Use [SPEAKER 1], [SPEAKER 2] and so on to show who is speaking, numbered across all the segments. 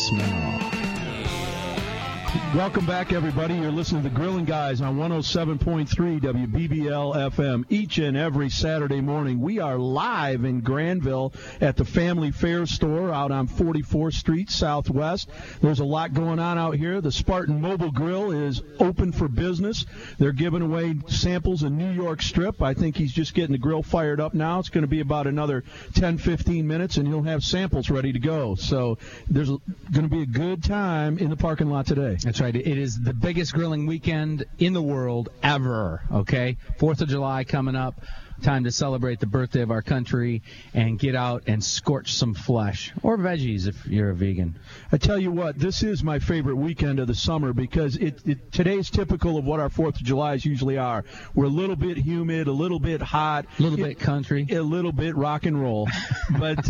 [SPEAKER 1] smell.
[SPEAKER 2] Welcome back, everybody. You're listening to the Grilling Guys on 107.3 WBBL FM each and every Saturday morning. We are live in Granville at the Family Fare store out on 44th Street Southwest. There's a lot going on out here. The Spartan Mobile Grill is open for business. They're giving away samples of New York strip. I think he's just getting the grill fired up now. It's going to be about another 10, 15 minutes, and he'll have samples ready to go. So there's going to be a good time in the parking lot today.
[SPEAKER 1] That's right. It is the biggest grilling weekend in the world ever, okay? 4th of July coming up. Time to celebrate the birthday of our country and get out and scorch some flesh or veggies if you're a vegan.
[SPEAKER 2] I tell you what, this is my favorite weekend of the summer because today's typical of what our 4th of Julys usually are. We're a little bit humid, a little bit hot.
[SPEAKER 1] A little bit country.
[SPEAKER 2] A little bit rock and roll. But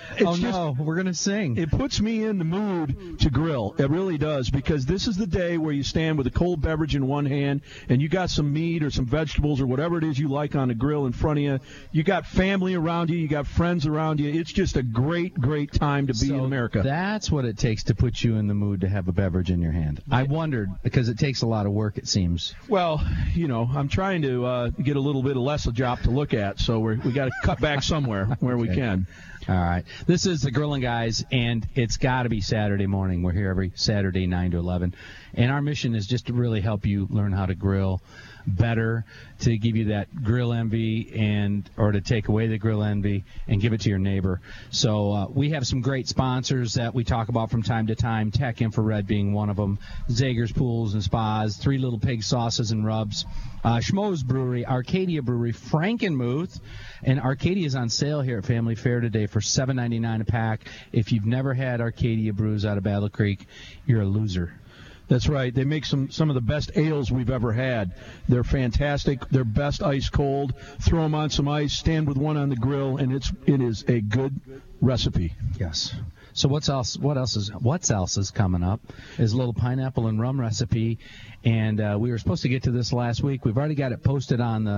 [SPEAKER 1] we're going to sing.
[SPEAKER 2] It puts me in the mood to grill. It really does, because this is the day where you stand with a cold beverage in one hand and you got some meat or some vegetables or whatever it is you like on the grill in front of you. You got family around you. You got friends around you. It's just a great, great time to be in America.
[SPEAKER 1] That's what it takes to put you in the mood to have a beverage in your hand. I wondered, because it takes a lot of work, it seems.
[SPEAKER 2] Well, I'm trying to get a little bit of less a job to look at, so we got to cut back somewhere where we can.
[SPEAKER 1] All right. This is the Grilling Guys, and it's got to be Saturday morning. We're here every Saturday, 9 to 11. And our mission is just to really help you learn how to grill better, to give you that grill envy or to take away the grill envy and give it to your neighbor. So we have some great sponsors that we talk about from time to time, Tech Infrared being one of them, Zager's Pools and Spas, Three Little Pig Sauces and Rubs, Schmoes Brewery, Arcadia Brewery, Frankenmuth, and Arcadia is on sale here at Family Fare today for $7.99 a pack. If you've never had Arcadia brews out of Battle Creek, you're a loser.
[SPEAKER 2] That's right. They make some of the best ales we've ever had. They're fantastic. They're best ice cold. Throw them on some ice, stand with one on the grill, and it is a good recipe.
[SPEAKER 1] Yes. So what else is coming up is a little pineapple and rum recipe, and we were supposed to get to this last week. We've already got it posted on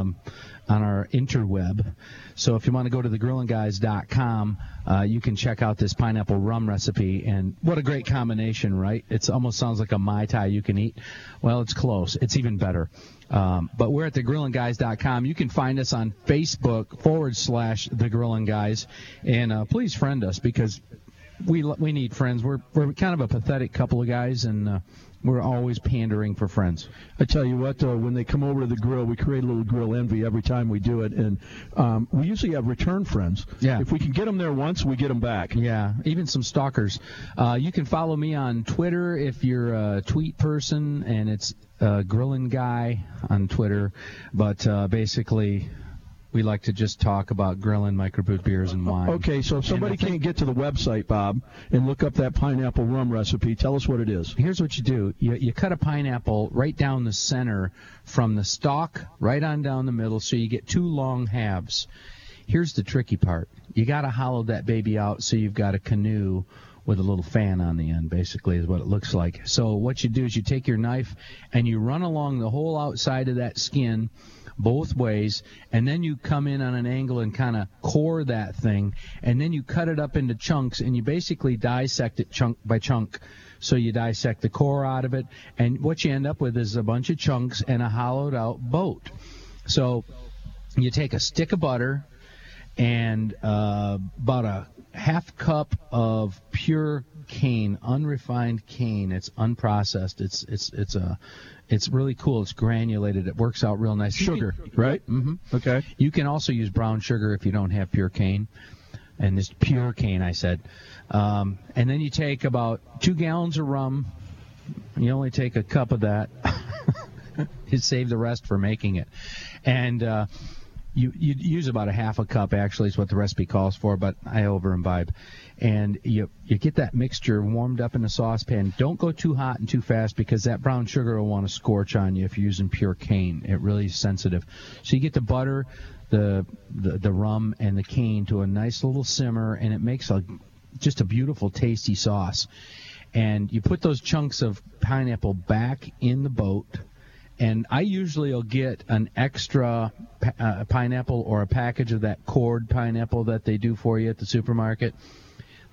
[SPEAKER 1] our interweb. So if you want to go to thegrillandguys.com, you can check out this pineapple rum recipe. And what a great combination, right? It almost sounds like a Mai Tai you can eat. Well, it's close. It's even better. But we're at thegrillandguys.com. You can find us on Facebook /thegrillandguys. And please friend us, because we need friends. We're kind of a pathetic couple of guys, and we're always pandering for friends.
[SPEAKER 2] I tell you what, though, when they come over to the grill, we create a little grill envy every time we do it, and we usually have return friends.
[SPEAKER 1] Yeah.
[SPEAKER 2] If we can get them there once, we get them back.
[SPEAKER 1] Yeah, even some stalkers. You can follow me on Twitter if you're a tweet person, and it's Grillin' Guy on Twitter. But basically, we like to just talk about grilling, microbrewed beers, and wine.
[SPEAKER 2] Okay, so if somebody can't get to the website, Bob, and look up that pineapple rum recipe, tell us what it is.
[SPEAKER 1] Here's what you do. You cut a pineapple right down the center from the stalk right on down the middle, so you get 2 long halves. Here's the tricky part. You got to hollow that baby out so you've got a canoe with a little fan on the end, basically, is what it looks like. So what you do is you take your knife and you run along the whole outside of that skin both ways, and then you come in on an angle and kind of core that thing, and then you cut it up into chunks, and you basically dissect it chunk by chunk. So you dissect the core out of it, and what you end up with is a bunch of chunks and a hollowed-out boat. So you take a stick of butter and about a half cup of pure cane, unrefined cane. It's unprocessed. It's really cool. It's granulated. It works out real nice.
[SPEAKER 2] Sugar, right?
[SPEAKER 1] Mm-hmm.
[SPEAKER 2] Okay.
[SPEAKER 1] You can also use brown sugar if you don't have pure cane. And this pure cane, I said. And then you take about 2 gallons of rum. You only take a cup of that. You save the rest for making it. And you use about a half a cup, actually, is what the recipe calls for, but I over-imbibe. And you get that mixture warmed up in a saucepan. Don't go too hot and too fast, because that brown sugar will want to scorch on you if you're using pure cane. It really is sensitive. So you get the butter, the rum, and the cane to a nice little simmer, and it makes just a beautiful, tasty sauce. And you put those chunks of pineapple back in the boat. And I usually will get an extra pineapple or a package of that cored pineapple that they do for you at the supermarket.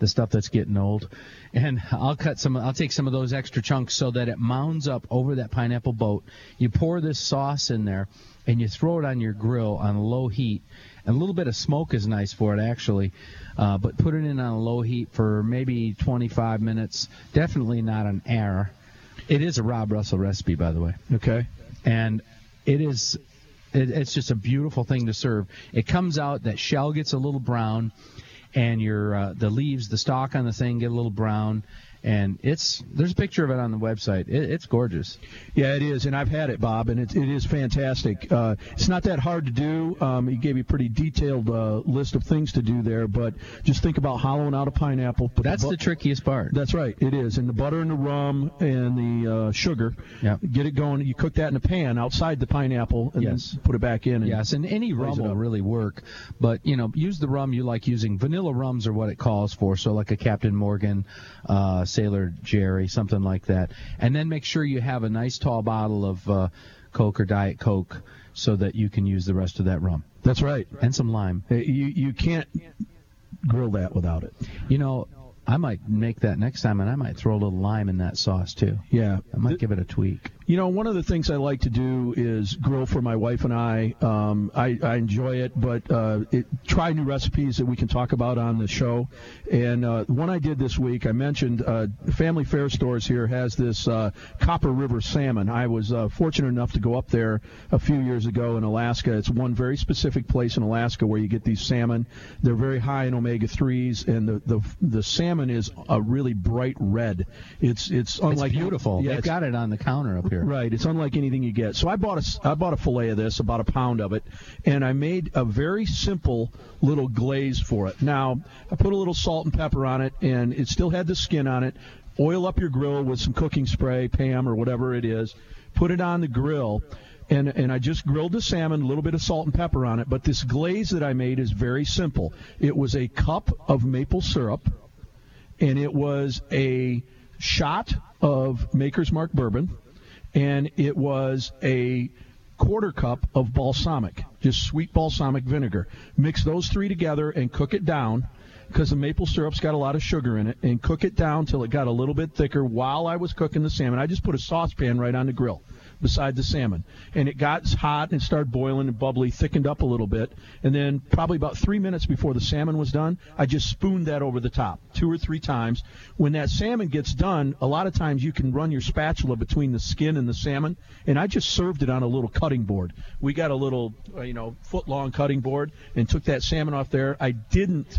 [SPEAKER 1] the stuff that's getting old. And I'll take some of those extra chunks so that it mounds up over that pineapple boat. You pour this sauce in there, and you throw it on your grill on low heat. And a little bit of smoke is nice for it, actually. But put it in on a low heat for maybe 25 minutes. Definitely not an hour. It is a Rob Russell recipe, by the way.
[SPEAKER 2] Okay.
[SPEAKER 1] And it's just a beautiful thing to serve. It comes out, that shell gets a little brown, and the leaves, the stalk on the thing get a little brown. And there's a picture of it on the website. It's gorgeous.
[SPEAKER 2] Yeah, it is, and I've had it, Bob, and it is fantastic. It's not that hard to do. He gave you a pretty detailed list of things to do there, but just think about hollowing out a pineapple.
[SPEAKER 1] That's the trickiest part.
[SPEAKER 2] That's right, it is. And the butter and the rum and the sugar, get it going. You cook that in a pan outside the pineapple, and then put it back in.
[SPEAKER 1] Yes, and any rum will really work, but use the rum you like using. Vanilla rums are what it calls for, so like a Captain Morgan, Sailor Jerry, something like that. And then make sure you have a nice tall bottle of Coke or Diet Coke so that you can use the rest of that rum.
[SPEAKER 2] That's right.
[SPEAKER 1] And some lime.
[SPEAKER 2] You can't grill that without it.
[SPEAKER 1] I might make that next time, and I might throw a little lime in that sauce, too.
[SPEAKER 2] Yeah.
[SPEAKER 1] I might give it a tweak.
[SPEAKER 2] One of the things I like to do is grill for my wife and I. I enjoy it, but try new recipes that we can talk about on the show. And one I did this week, I mentioned Family Fare Stores here has this Copper River salmon. I was fortunate enough to go up there a few years ago in Alaska. It's one very specific place in Alaska where you get these salmon. They're very high in omega-3s, and the salmon is a really bright red. It's unlike,
[SPEAKER 1] it's beautiful.
[SPEAKER 2] Yeah,
[SPEAKER 1] they've got it on the counter up here.
[SPEAKER 2] Right, it's unlike anything you get. So I bought a fillet of this, about a pound of it, and I made a very simple little glaze for it. Now, I put a little salt and pepper on it, and it still had the skin on it. Oil up your grill with some cooking spray, Pam, or whatever it is. Put it on the grill, and I just grilled the salmon, a little bit of salt and pepper on it. But this glaze that I made is very simple. It was a cup of maple syrup, and it was a shot of Maker's Mark bourbon, and it was a quarter cup of balsamic, just sweet balsamic vinegar. Mix those three together and cook it down, because the maple syrup's got a lot of sugar in it, and cook it down till it got a little bit thicker. While I was cooking the salmon, I just put a saucepan right on the grill beside the salmon, and it got hot and it started boiling and bubbly, thickened up a little bit, and then probably about 3 minutes before the salmon was done, I just spooned that over the top 2 or 3 times. When that salmon gets done, a lot of times you can run your spatula between the skin and the salmon, and I just served it on a little cutting board. We got a little foot-long cutting board, and took that salmon off there. I didn't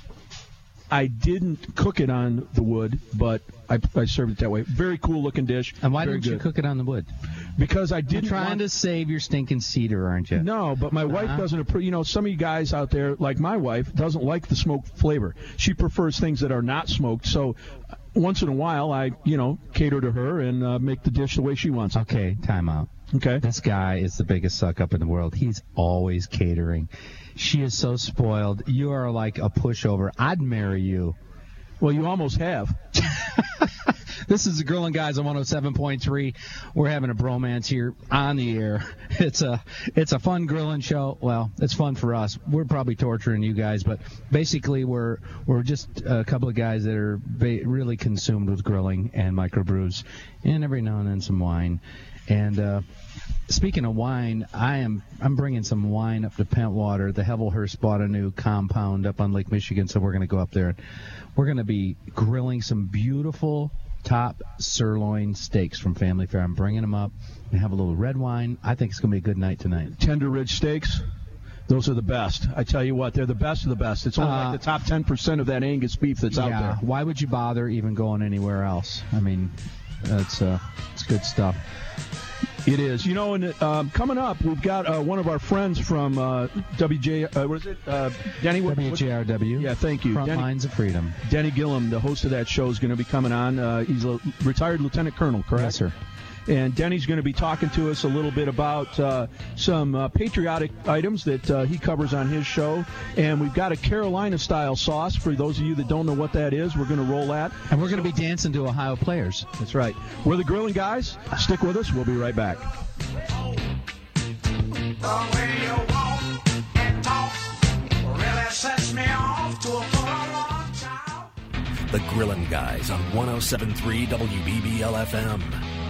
[SPEAKER 2] cook it on the wood, but I served it that way. Very cool looking dish.
[SPEAKER 1] And why didn't you cook it on the wood?
[SPEAKER 2] Because I didn't.
[SPEAKER 1] You're trying to save your stinking cedar, aren't you?
[SPEAKER 2] No, but my wife doesn't approve. Some of you guys out there, like my wife, doesn't like the smoked flavor. She prefers things that are not smoked. So once in a while, I cater to her and make the dish the way she wants it.
[SPEAKER 1] Okay, time out.
[SPEAKER 2] Okay.
[SPEAKER 1] This guy is the biggest suck up in the world. He's always catering. She is so spoiled. You are like a pushover. I'd marry you.
[SPEAKER 2] Well, you almost have.
[SPEAKER 1] This is the Grilling Guys on 107.3. We're having a bromance here on the air. It's a fun grilling show. Well, it's fun for us. We're probably torturing you guys, but basically we're just a couple of guys that are really consumed with grilling and microbrews, and every now and then some wine. And speaking of wine, I'm bringing some wine up to Pentwater. The Hevelhurst bought a new compound up on Lake Michigan, so we're going to go up there. We're going to be grilling some beautiful top sirloin steaks from Family Fare. I'm bringing them up and have a little red wine. I think it's going to be a good night tonight.
[SPEAKER 2] Tender ridge steaks, those are the best. I tell you what, they're the best of the best. It's only like the top 10% of that Angus beef that's out there.
[SPEAKER 1] Why would you bother even going anywhere else? I mean, it's good stuff.
[SPEAKER 2] It is. And coming up, we've got one of our friends from WJ. What is it? Denny.
[SPEAKER 1] WJRW.
[SPEAKER 2] Yeah, thank you.
[SPEAKER 1] Front Lines of Freedom.
[SPEAKER 2] Denny Gillum, the host of that show, is going to be coming on. He's a retired lieutenant colonel, correct?
[SPEAKER 1] Yes, sir.
[SPEAKER 2] And Denny's going to be talking to us a little bit about some patriotic items that he covers on his show. And we've got a Carolina-style sauce. For those of you that don't know what that is, we're going to roll that.
[SPEAKER 1] And we're going to be dancing to Ohio players.
[SPEAKER 2] That's right. We're the Grilling Guys. Stick with us. We'll be right back.
[SPEAKER 3] The way you walk and talk really sets me off to a full-on child. The Grillin' Guys on 107.3 WBBL FM.